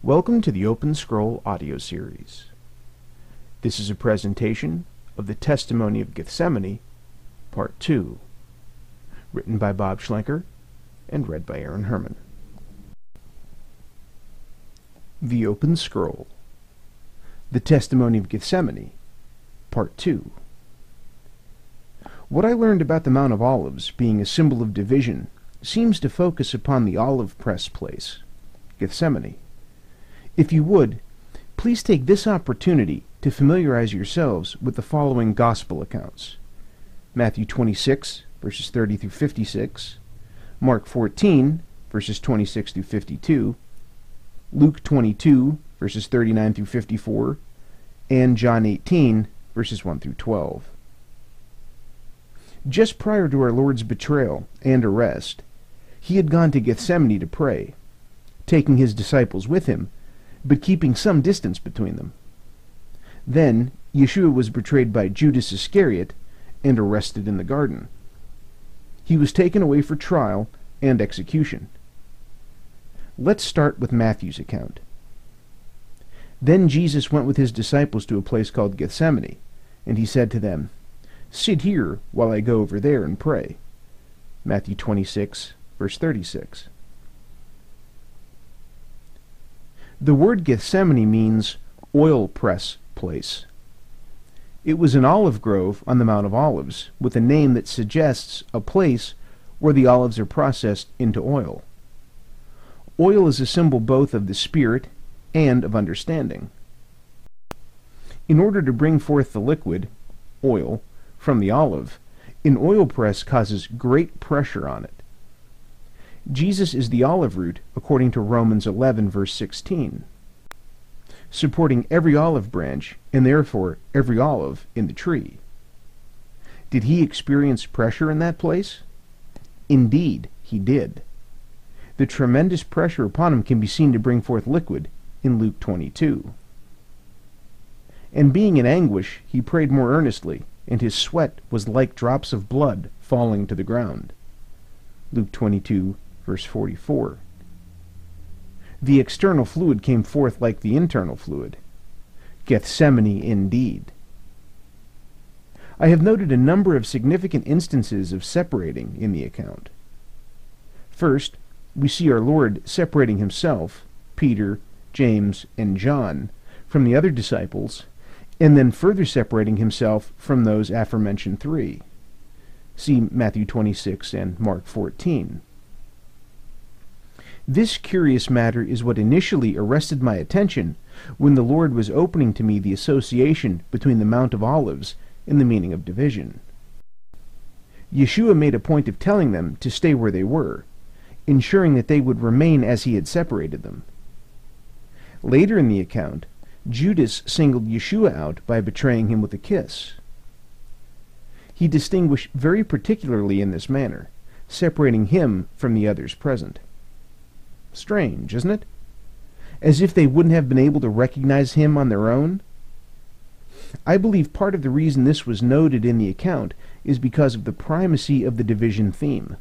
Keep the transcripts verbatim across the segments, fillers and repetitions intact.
Welcome to the Open Scroll audio series. This is a presentation of the Testimony of Gethsemane, Part two, written by Bob Schlenker and read by Aaron Herman. The Open Scroll, the Testimony of Gethsemane, Part two. What I learned about the Mount of Olives being a symbol of division seems to focus upon the olive press place, Gethsemane. If you would, please take this opportunity to familiarize yourselves with the following Gospel accounts: Matthew twenty-six, verses thirty through fifty-six, Mark fourteen, verses twenty-six through fifty-two, Luke twenty-two, verses thirty-nine through fifty-four, and John eighteen, verses one through twelve. Just prior to our Lord's betrayal and arrest, he had gone to Gethsemane to pray, taking his disciples with him, but keeping some distance between them. Then Yeshua was betrayed by Judas Iscariot and arrested in the garden. He was taken away for trial and execution. Let's start with Matthew's account. Then Jesus went with his disciples to a place called Gethsemane, and he said to them, "Sit here while I go over there and pray." Matthew twenty-six, verse thirty-six. The word Gethsemane means oil press place. It was an olive grove on the Mount of Olives, with a name that suggests a place where the olives are processed into oil. Oil is a symbol both of the Spirit and of understanding. In order to bring forth the liquid, oil, from the olive, an oil press causes great pressure on it. Jesus is the olive root, according to Romans eleven, verse sixteen, supporting every olive branch, and therefore every olive in the tree. Did he experience pressure in that place? Indeed, he did. The tremendous pressure upon him can be seen to bring forth liquid in Luke twenty-two. And being in anguish, he prayed more earnestly, and his sweat was like drops of blood falling to the ground. Luke twenty-two, verse forty-four. The external fluid came forth like the internal fluid. Gethsemane indeed. I have noted a number of significant instances of separating in the account. First, we see our Lord separating himself, Peter, James, and John, from the other disciples, and then further separating himself from those aforementioned three. See Matthew twenty-six and Mark fourteen. This curious matter is what initially arrested my attention when the Lord was opening to me the association between the Mount of Olives and the meaning of division. Yeshua made a point of telling them to stay where they were, ensuring that they would remain as he had separated them. Later in the account, Judas singled Yeshua out by betraying him with a kiss. He distinguished very particularly in this manner, separating him from the others present. Strange, isn't it? As if they wouldn't have been able to recognize him on their own? I believe part of the reason this was noted in the account is because of the primacy of the division theme.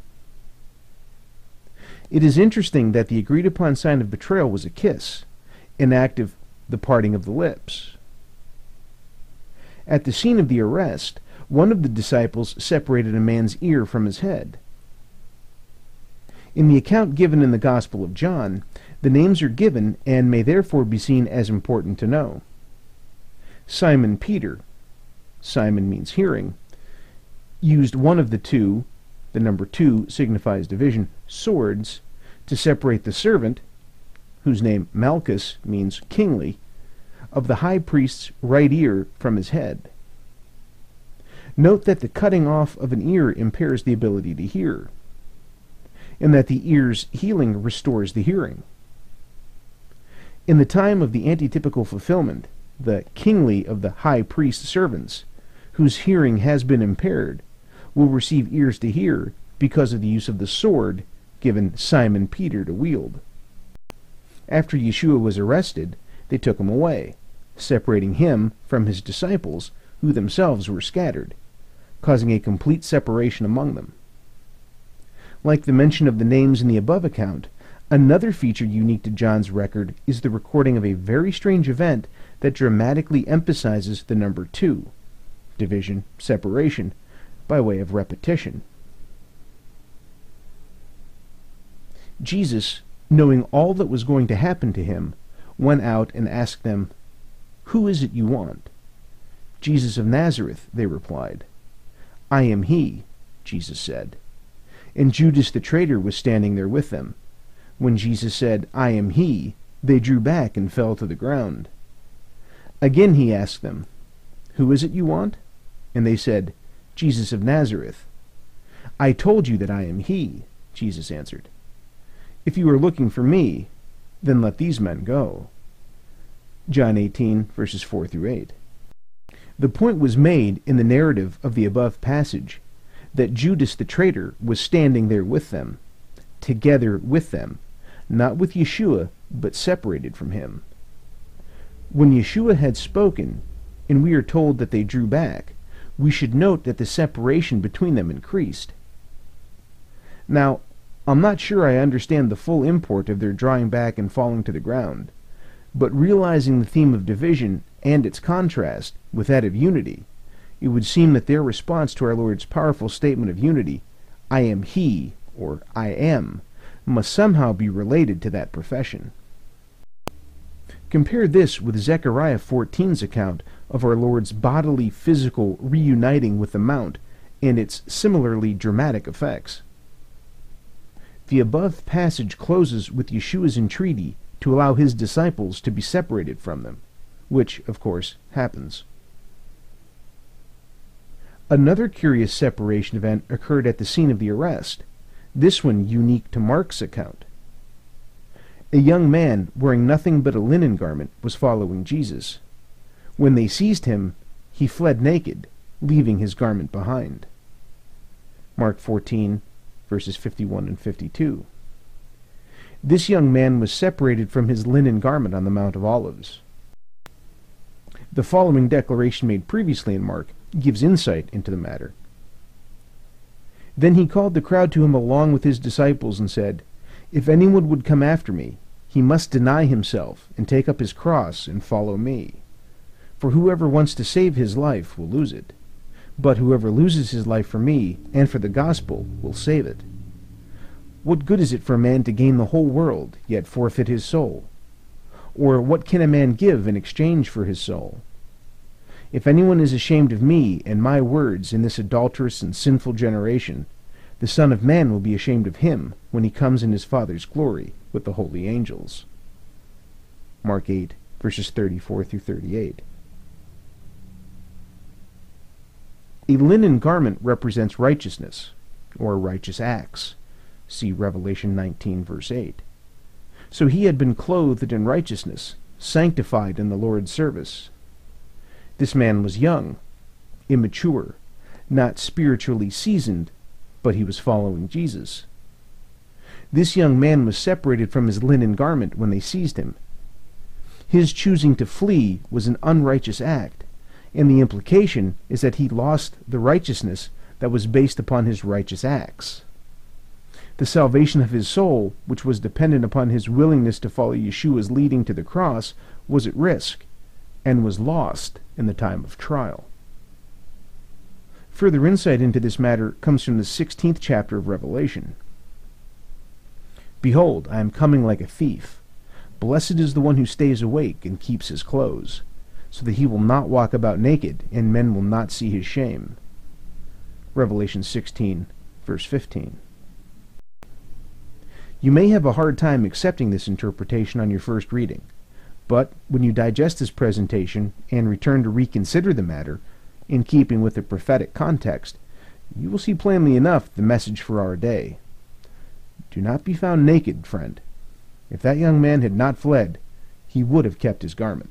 It is interesting that the agreed-upon sign of betrayal was a kiss, an act of the parting of the lips. At the scene of the arrest, one of the disciples separated a man's ear from his head. In the account given in the Gospel of John, the names are given and may therefore be seen as important to know. Simon Peter, Simon means hearing, used one of the two, the number two signifies division, swords, to separate the servant, whose name Malchus means kingly, of the high priest's right ear from his head. Note that the cutting off of an ear impairs the ability to hear, and that the ear's healing restores the hearing. In the time of the antitypical fulfillment, the kingly of the high priest's servants, whose hearing has been impaired, will receive ears to hear because of the use of the sword given Simon Peter to wield. After Yeshua was arrested, they took him away, separating him from his disciples, who themselves were scattered, causing a complete separation among them. Like the mention of the names in the above account, Another feature unique to John's record is the recording of a very strange event that dramatically emphasizes the number two, division, separation, by way of repetition. Jesus, knowing all that was going to happen to him, went out and asked them, "Who is it you want?" "Jesus of Nazareth," they replied. "I am he," Jesus said. And Judas the traitor was standing there with them. When Jesus said, "I am he," they drew back and fell to the ground. Again he asked them, "Who is it you want?" And they said, "Jesus of Nazareth." "I told you that I am he," Jesus answered. "If you are looking for me, then let these men go." John eighteen, verses four through eight. The point was made in the narrative of the above passage that Judas the traitor was standing there with them, together with them, not with Yeshua, but separated from him. When Yeshua had spoken, and we are told that they drew back, we should note that the separation between them increased. Now, I'm not sure I understand the full import of their drawing back and falling to the ground, but realizing the theme of division and its contrast with that of unity, it would seem that their response to our Lord's powerful statement of unity, "I am he," or "I am," must somehow be related to that profession. Compare this with Zechariah fourteen's account of our Lord's bodily, physical reuniting with the Mount and its similarly dramatic effects. The above passage closes with Yeshua's entreaty to allow his disciples to be separated from them, which, of course, happens. Another curious separation event occurred at the scene of the arrest, this one unique to Mark's account. A young man wearing nothing but a linen garment was following Jesus. When they seized him, he fled naked, leaving his garment behind. Mark fourteen, verses fifty-one and fifty-two. This young man was separated from his linen garment on the Mount of Olives. The following declaration made previously in Mark gives insight into the matter. Then he called the crowd to him along with his disciples and said, "If anyone would come after me, he must deny himself and take up his cross and follow me. For whoever wants to save his life will lose it, but whoever loses his life for me and for the gospel will save it. What good is it for a man to gain the whole world, yet forfeit his soul? Or what can a man give in exchange for his soul? If anyone is ashamed of me and my words in this adulterous and sinful generation, the Son of Man will be ashamed of him when he comes in his Father's glory with the holy angels." Mark eight, verses thirty-four through thirty-eight. A linen garment represents righteousness, or righteous acts. See Revelation nineteen, verse eight. So he had been clothed in righteousness, sanctified in the Lord's service. This man was young, immature, not spiritually seasoned, but he was following Jesus. This young man was separated from his linen garment when they seized him. His choosing to flee was an unrighteous act, and the implication is that he lost the righteousness that was based upon his righteous acts. The salvation of his soul, which was dependent upon his willingness to follow Yeshua's leading to the cross, was at risk, and was lost in the time of trial. Further insight into this matter comes from the sixteenth chapter of Revelation. "Behold, I am coming like a thief. Blessed is the one who stays awake and keeps his clothes, so that he will not walk about naked, and men will not see his shame." Revelation sixteen, verse fifteen. You may have a hard time accepting this interpretation on your first reading, but when you digest this presentation and return to reconsider the matter, in keeping with the prophetic context, you will see plainly enough the message for our day. Do not be found naked, friend. If that young man had not fled, he would have kept his garment.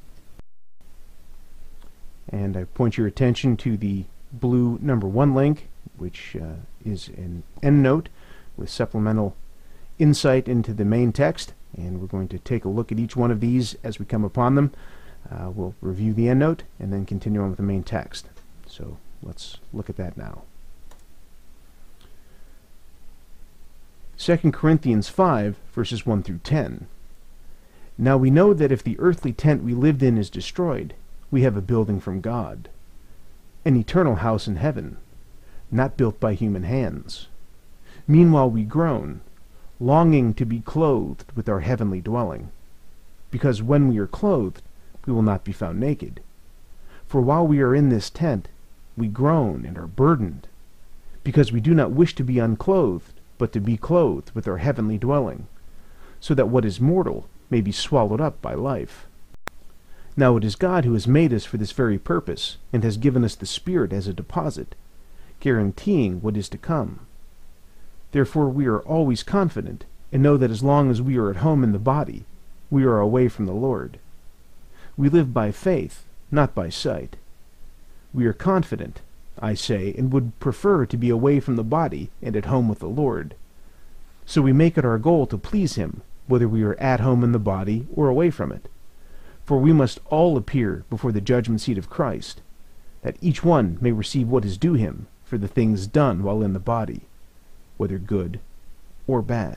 And I point your attention to the blue number one link, which uh, is an endnote with supplemental insight into the main text, and we're going to take a look at each one of these as we come upon them. Uh, we'll review the endnote and then continue on with the main text. So let's look at that now. Second Corinthians five, verses one through ten. Now we know that if the earthly tent we lived in is destroyed, we have a building from God, an eternal house in heaven, not built by human hands. Meanwhile we groan, longing to be clothed with our heavenly dwelling, because when we are clothed, we will not be found naked. For while we are in this tent, we groan and are burdened, because we do not wish to be unclothed, but to be clothed with our heavenly dwelling, so that what is mortal may be swallowed up by life. Now it is God who has made us for this very purpose, and has given us the Spirit as a deposit, guaranteeing what is to come. Therefore we are always confident, and know that as long as we are at home in the body, we are away from the Lord. We live by faith, not by sight. We are confident, I say, and would prefer to be away from the body and at home with the Lord. So we make it our goal to please Him, whether we are at home in the body or away from it. For we must all appear before the judgment seat of Christ, that each one may receive what is due him for the things done while in the body, whether good or bad.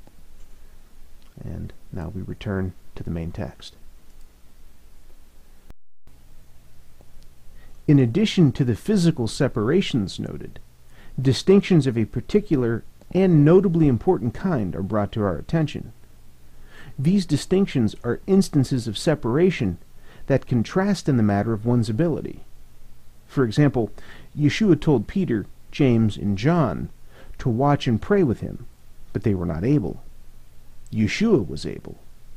And now we return to the main text. In addition to the physical separations noted, distinctions of a particular and notably important kind are brought to our attention. These distinctions are instances of separation that contrast in the matter of one's ability. For example, Yeshua told Peter, James, and John to watch and pray with him, but they were not able. Yeshua was able.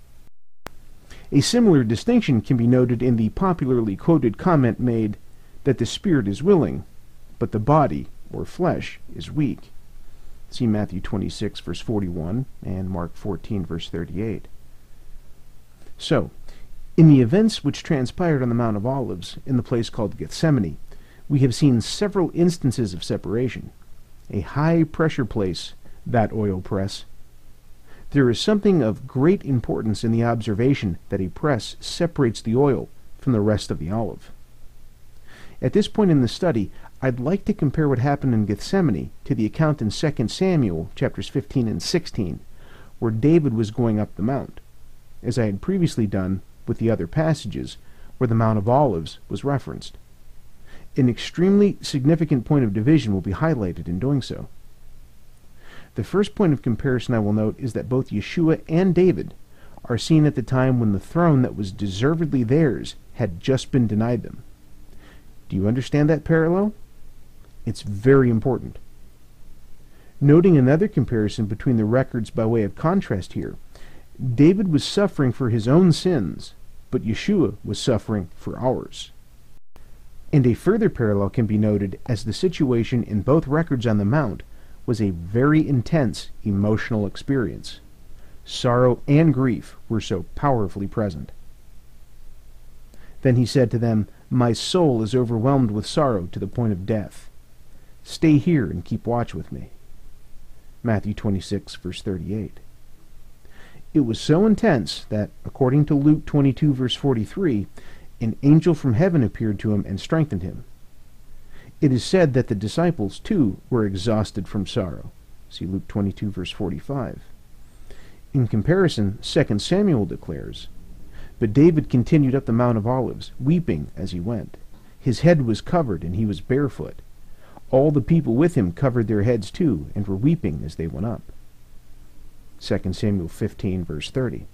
A similar distinction can be noted in the popularly quoted comment made that the spirit is willing, but the body, or flesh, is weak. See Matthew twenty-six, verse forty-one, and Mark fourteen, verse thirty-eight. So, in the events which transpired on the Mount of Olives, in the place called Gethsemane, we have seen several instances of separation. A high-pressure place, that oil press. There is something of great importance in the observation that a press separates the oil from the rest of the olive. At this point in the study, I'd like to compare what happened in Gethsemane to the account in Second Samuel, chapters fifteen and sixteen, where David was going up the mount, as I had previously done with the other passages where the Mount of Olives was referenced. An extremely significant point of division will be highlighted in doing so. The first point of comparison I will note is that both Yeshua and David are seen at the time when the throne that was deservedly theirs had just been denied them. Do you understand that parallel? It's very important. Noting another comparison between the records by way of contrast here, David was suffering for his own sins, but Yeshua was suffering for ours. And a further parallel can be noted as the situation in both records on the Mount was a very intense emotional experience. Sorrow and grief were so powerfully present. Then he said to them, "My soul is overwhelmed with sorrow to the point of death. Stay here and keep watch with me." Matthew twenty-six, verse thirty-eight. It was so intense that, according to Luke twenty-two, verse forty-three, an angel from heaven appeared to him and strengthened him. It is said that the disciples, too, were exhausted from sorrow. See Luke twenty-two, verse forty-five. In comparison, Second Samuel declares, "But David continued up the Mount of Olives, weeping as he went. His head was covered, and he was barefoot. All the people with him covered their heads too, and were weeping as they went up." Second Samuel fifteen, verse thirty.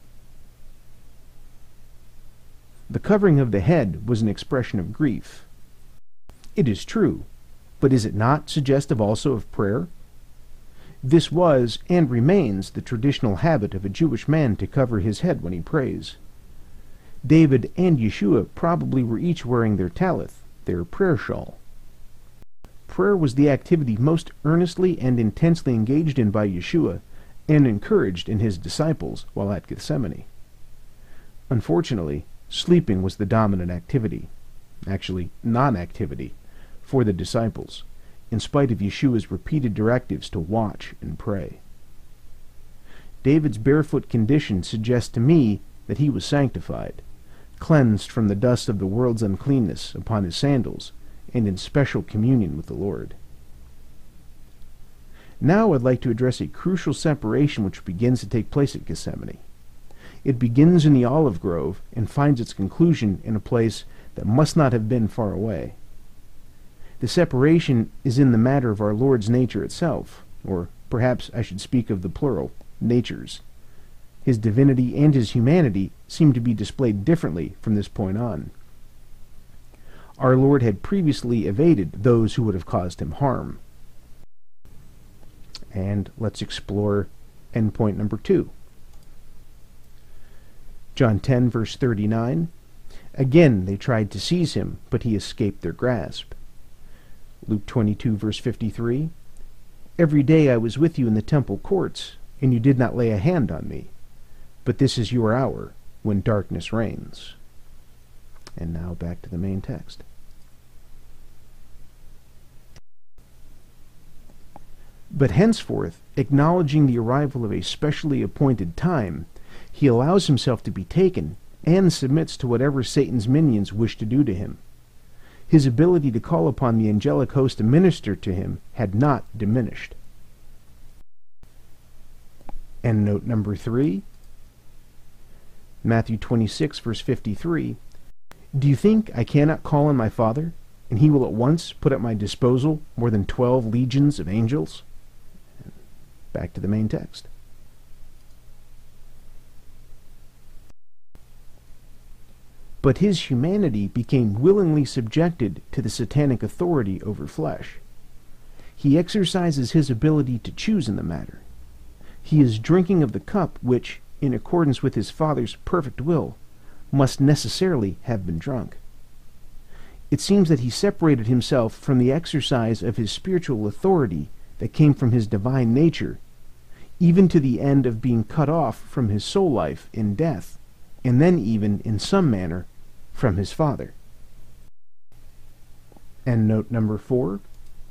The covering of the head was an expression of grief. It is true, but is it not suggestive also of prayer? This was, and remains, the traditional habit of a Jewish man to cover his head when he prays. David and Yeshua probably were each wearing their talith, their prayer shawl. Prayer was the activity most earnestly and intensely engaged in by Yeshua, and encouraged in his disciples while at Gethsemane. Unfortunately, sleeping was the dominant activity, actually non-activity, for the disciples, in spite of Yeshua's repeated directives to watch and pray. David's barefoot condition suggests to me that he was sanctified, cleansed from the dust of the world's uncleanness upon his sandals, and in special communion with the Lord. Now I'd like to address a crucial separation which begins to take place at Gethsemane. It begins in the olive grove and finds its conclusion in a place that must not have been far away. The separation is in the matter of our Lord's nature itself, or perhaps I should speak of the plural, natures. His divinity and his humanity seem to be displayed differently from this point on. Our Lord had previously evaded those who would have caused him harm. And let's explore endpoint number two. John ten, verse thirty-nine. Again they tried to seize him, but he escaped their grasp. Luke twenty-two, verse fifty-three. Every day I was with you in the temple courts, and you did not lay a hand on me. But this is your hour, when darkness reigns. And now back to the main text. But henceforth, acknowledging the arrival of a specially appointed time, he allows himself to be taken, and submits to whatever Satan's minions wish to do to him. His ability to call upon the angelic host to minister to him had not diminished. Endnote number three. Matthew twenty-six, verse fifty-three. Do you think I cannot call on my Father, and he will at once put at my disposal more than twelve legions of angels? Back to the main text. But his humanity became willingly subjected to the satanic authority over flesh. He exercises his ability to choose in the matter. He is drinking of the cup which, in accordance with his Father's perfect will, must necessarily have been drunk. It seems that he separated himself from the exercise of his spiritual authority that came from his divine nature, even to the end of being cut off from his soul life in death, and then even, in some manner, from his Father. Endnote number four.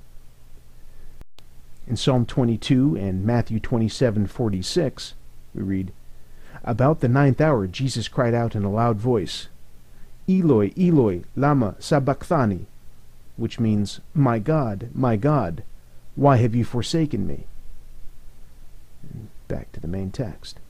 In Psalm twenty-two and Matthew twenty-seven, forty-six, we read, About the ninth hour Jesus cried out in a loud voice, Eloi, Eloi, lama sabachthani, which means, My God, my God, why have you forsaken me? And back to the main text.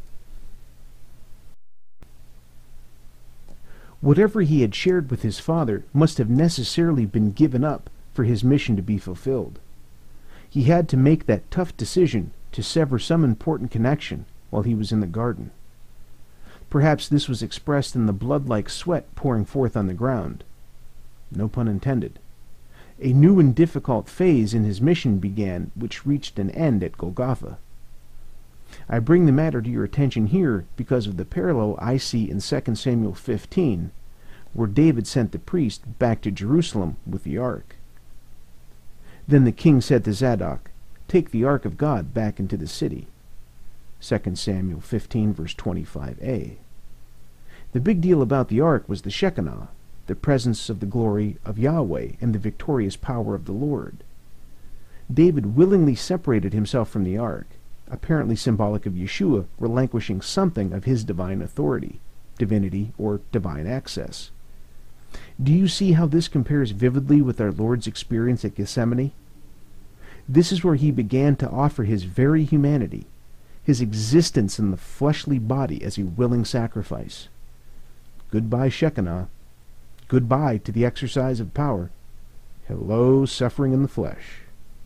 Whatever he had shared with his Father must have necessarily been given up for his mission to be fulfilled. He had to make that tough decision to sever some important connection while he was in the garden. Perhaps this was expressed in the blood-like sweat pouring forth on the ground. No pun intended. A new and difficult phase in his mission began, which reached an end at Golgotha. I bring the matter to your attention here because of the parallel I see in Second Samuel fifteen, where David sent the priest back to Jerusalem with the ark. Then the king said to Zadok, Take the ark of God back into the city. Second Samuel fifteen, verse twenty-five a. The big deal about the ark was the Shekinah, the presence of the glory of Yahweh and the victorious power of the Lord. David willingly separated himself from the ark, apparently symbolic of Yeshua relinquishing something of his divine authority, divinity, or divine access. Do you see how this compares vividly with our Lord's experience at Gethsemane? This is where he began to offer his very humanity, his existence in the fleshly body as a willing sacrifice. Goodbye, Shekinah. Goodbye to the exercise of power. Hello, suffering in the flesh.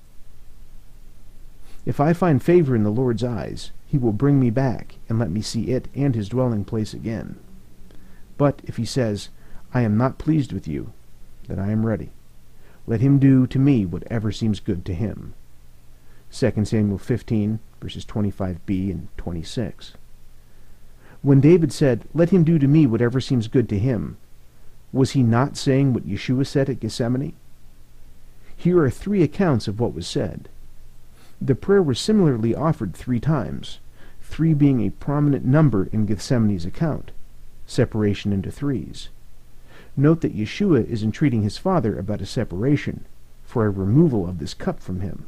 If I find favor in the Lord's eyes, he will bring me back and let me see it and his dwelling place again. But if he says, I am not pleased with you, then I am ready. Let him do to me whatever seems good to him. Second Samuel fifteen, verses twenty-five b and twenty-six. When David said, Let him do to me whatever seems good to him, was he not saying what Yeshua said at Gethsemane? Here are three accounts of what was said. The prayer was similarly offered three times, three being a prominent number in Gethsemane's account, separation into threes. Note that Yeshua is entreating his Father about a separation, for a removal of this cup from him.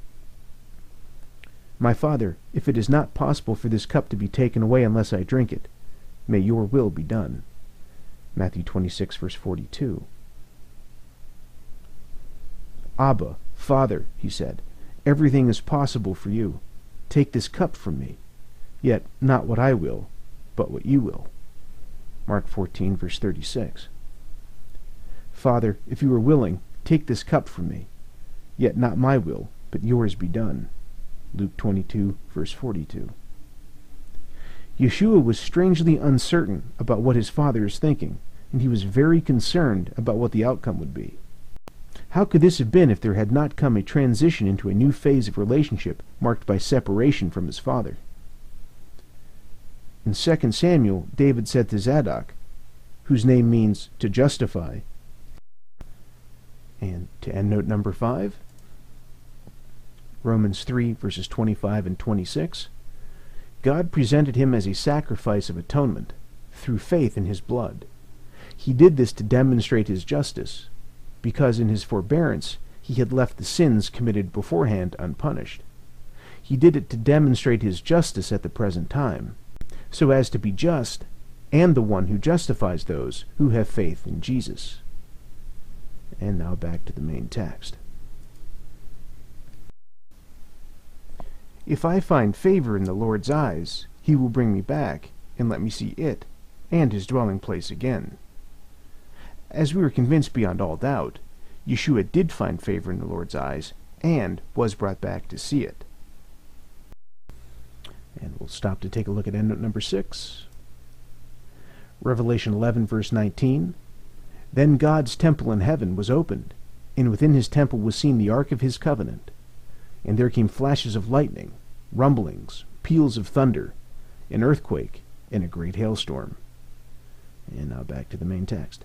My Father, if it is not possible for this cup to be taken away unless I drink it, may your will be done. Matthew twenty-six, verse forty-two. Abba, Father, he said, Everything is possible for you. Take this cup from me. Yet not what I will, but what you will. Mark fourteen, verse thirty-six. Father, if you are willing, take this cup from me. Yet not my will, but yours be done. Luke twenty-two, verse forty-two. Yeshua was strangely uncertain about what his Father is thinking, and he was very concerned about what the outcome would be. How could this have been if there had not come a transition into a new phase of relationship marked by separation from his Father? In Second Samuel, David said to Zadok, whose name means to justify, and to endnote number five, Romans three, verses twenty-five and twenty-six, God presented him as a sacrifice of atonement through faith in his blood. He did this to demonstrate his justice, because in his forbearance he had left the sins committed beforehand unpunished. He did it to demonstrate his justice at the present time, so as to be just and the one who justifies those who have faith in Jesus. And now back to the main text. If I find favor in the Lord's eyes, he will bring me back and let me see it and his dwelling place again. As we were convinced beyond all doubt, Yeshua did find favor in the Lord's eyes and was brought back to see it. And we'll stop to take a look at endnote number six. Revelation eleven, verse nineteen. Then God's temple in heaven was opened, and within his temple was seen the ark of his covenant. And there came flashes of lightning, rumblings, peals of thunder, an earthquake, and a great hailstorm. And now back to the main text.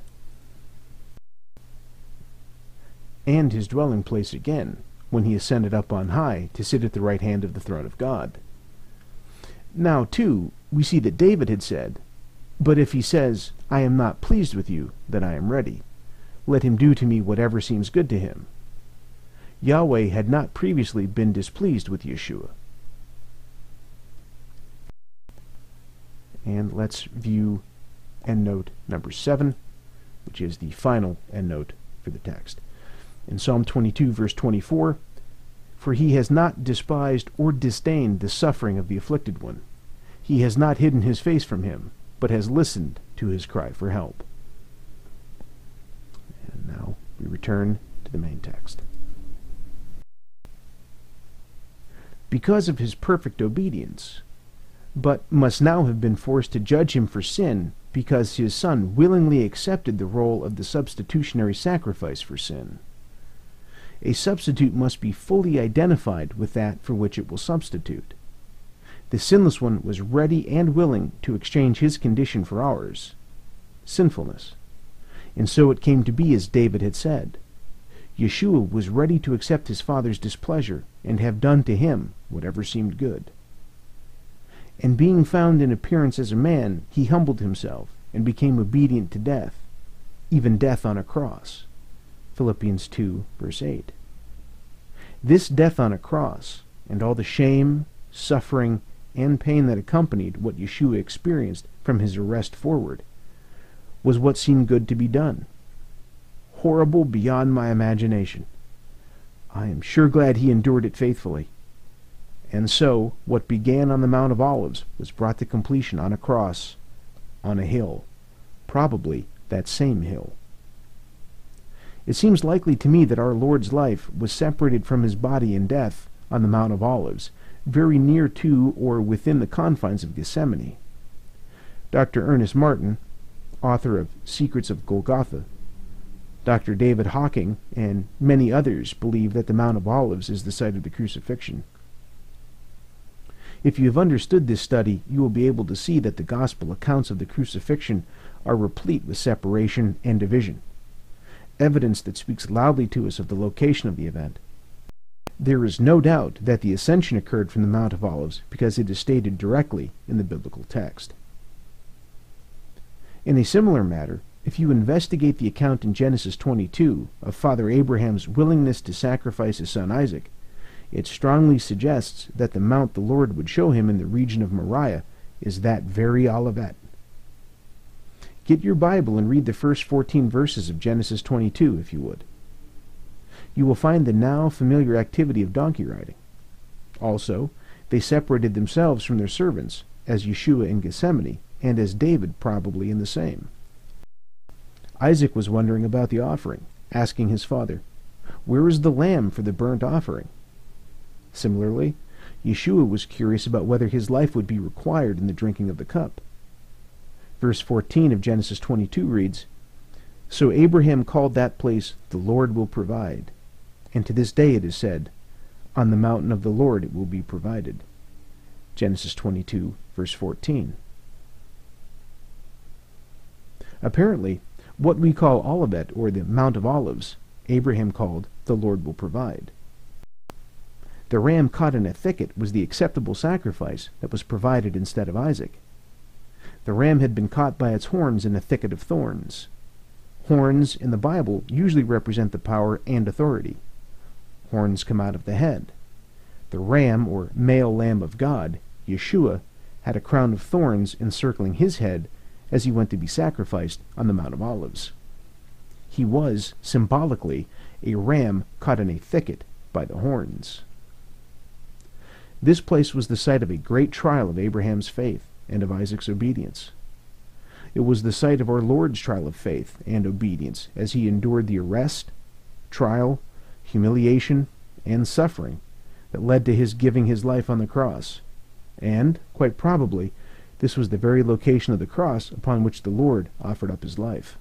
And his dwelling place again, when he ascended up on high to sit at the right hand of the throne of God. Now, too, we see that David had said, But if he says, I am not pleased with you, then I am ready. Let him do to me whatever seems good to him. Yahweh had not previously been displeased with Yeshua. And let's view endnote number seven, which is the final endnote for the text. In Psalm twenty-two, verse twenty-four, For he has not despised or disdained the suffering of the afflicted one. He has not hidden his face from him, but has listened to his cry for help. And now we return to the main text. Because of his perfect obedience, but must now have been forced to judge him for sin because his Son willingly accepted the role of the substitutionary sacrifice for sin. A substitute must be fully identified with that for which it will substitute. The sinless one was ready and willing to exchange his condition for ours, sinfulness. And so it came to be as David had said. Yeshua was ready to accept his Father's displeasure and have done to him whatever seemed good. And being found in appearance as a man, he humbled himself and became obedient to death, even death on a cross. Philippians two, verse eight. This death on a cross, and all the shame, suffering, and pain that accompanied what Yeshua experienced from his arrest forward, was what seemed good to be done. Horrible beyond my imagination. I am sure glad he endured it faithfully. And so, what began on the Mount of Olives was brought to completion on a cross, on a hill, probably that same hill. It seems likely to me that our Lord's life was separated from his body in death on the Mount of Olives, very near to or within the confines of Gethsemane. Doctor Ernest Martin, author of Secrets of Golgotha, Doctor David Hawking, and many others believe that the Mount of Olives is the site of the crucifixion. If you have understood this study, you will be able to see that the gospel accounts of the crucifixion are replete with separation and division, evidence that speaks loudly to us of the location of the event. There is no doubt that the ascension occurred from the Mount of Olives because it is stated directly in the biblical text. In a similar matter, if you investigate the account in Genesis twenty-two of Father Abraham's willingness to sacrifice his son Isaac, it strongly suggests that the mount the Lord would show him in the region of Moriah is that very Olivet. Get your Bible and read the first fourteen verses of Genesis twenty-two, if you would. you will find the now familiar activity of donkey riding. Also, they separated themselves from their servants, as Yeshua in Gethsemane, and as David probably in the same. Isaac was wondering about the offering, asking his father, "Where is the lamb for the burnt offering?" Similarly, Yeshua was curious about whether his life would be required in the drinking of the cup. Verse fourteen of Genesis twenty-two reads, "So Abraham called that place, 'The Lord will provide.' And to this day it is said, 'On the mountain of the Lord it will be provided.'" Genesis twenty-two, verse fourteen. Apparently, what we call Olivet, or the Mount of Olives, Abraham called, "The Lord will provide." The ram caught in a thicket was the acceptable sacrifice that was provided instead of Isaac. The ram had been caught by its horns in a thicket of thorns. Horns in the Bible usually represent the power and authority. Horns come out of the head. The ram, or male lamb of God, Yeshua, had a crown of thorns encircling his head as he went to be sacrificed on the Mount of Olives. He was, symbolically, a ram caught in a thicket by the horns. This place was the site of a great trial of Abraham's faith and of Isaac's obedience. It was the site of our Lord's trial of faith and obedience as he endured the arrest, trial, humiliation, and suffering that led to his giving his life on the cross. And, quite probably, this was the very location of the cross upon which the Lord offered up his life.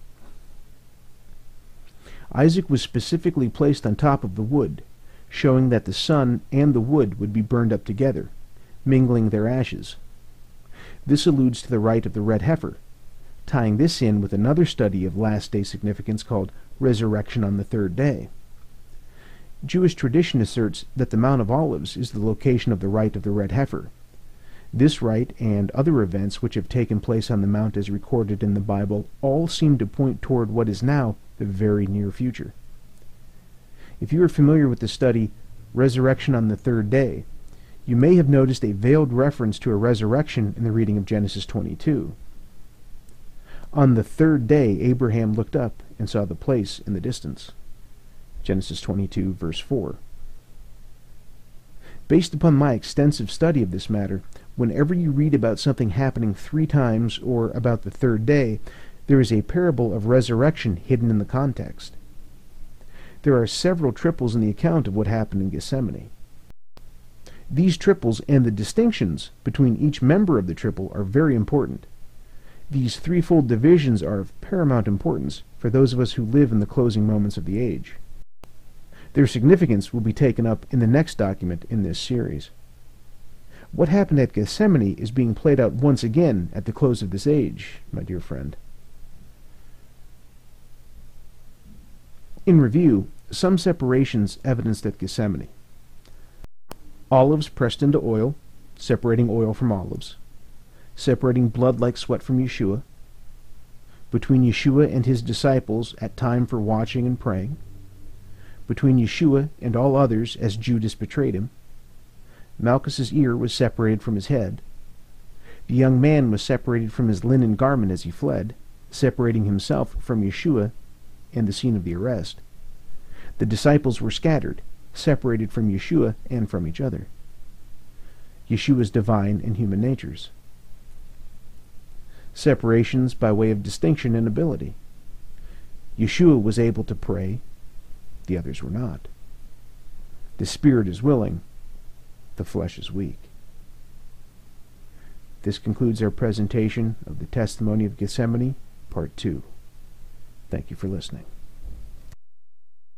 Isaac was specifically placed on top of the wood, showing that the son and the wood would be burned up together, mingling their ashes. This alludes to the rite of the red heifer, tying this in with another study of last-day significance called resurrection on the third day. Jewish tradition asserts that the Mount of Olives is the location of the rite of the red heifer. This rite and other events which have taken place on the mount as recorded in the Bible all seem to point toward what is now the very near future. If you are familiar with the study Resurrection on the Third Day, you may have noticed a veiled reference to a resurrection in the reading of Genesis twenty-two. On the third day Abraham looked up and saw the place in the distance. Genesis twenty-two, verse four. Based upon my extensive study of this matter, whenever you read about something happening three times or about the third day, there is a parable of resurrection hidden in the context. There are several triples in the account of what happened in Gethsemane. These triples and the distinctions between each member of the triple are very important. These threefold divisions are of paramount importance for those of us who live in the closing moments of the age. Their significance will be taken up in the next document in this series. What happened at Gethsemane is being played out once again at the close of this age, my dear friend. In review, some separations evidenced at Gethsemane. Olives pressed into oil, separating oil from olives. Separating blood like sweat from Yeshua. Between Yeshua and his disciples at time for watching and praying. Between Yeshua and all others as Judas betrayed him. Malchus's ear was separated from his head. The young man was separated from his linen garment as he fled, separating himself from Yeshua and the scene of the arrest. The disciples were scattered, separated from Yeshua and from each other. Yeshua's divine and human natures. Separations by way of distinction and ability. Yeshua was able to pray, the others were not. The spirit is willing, the flesh is weak. This concludes our presentation of the Testimony of Gethsemane, Part two. Thank you for listening.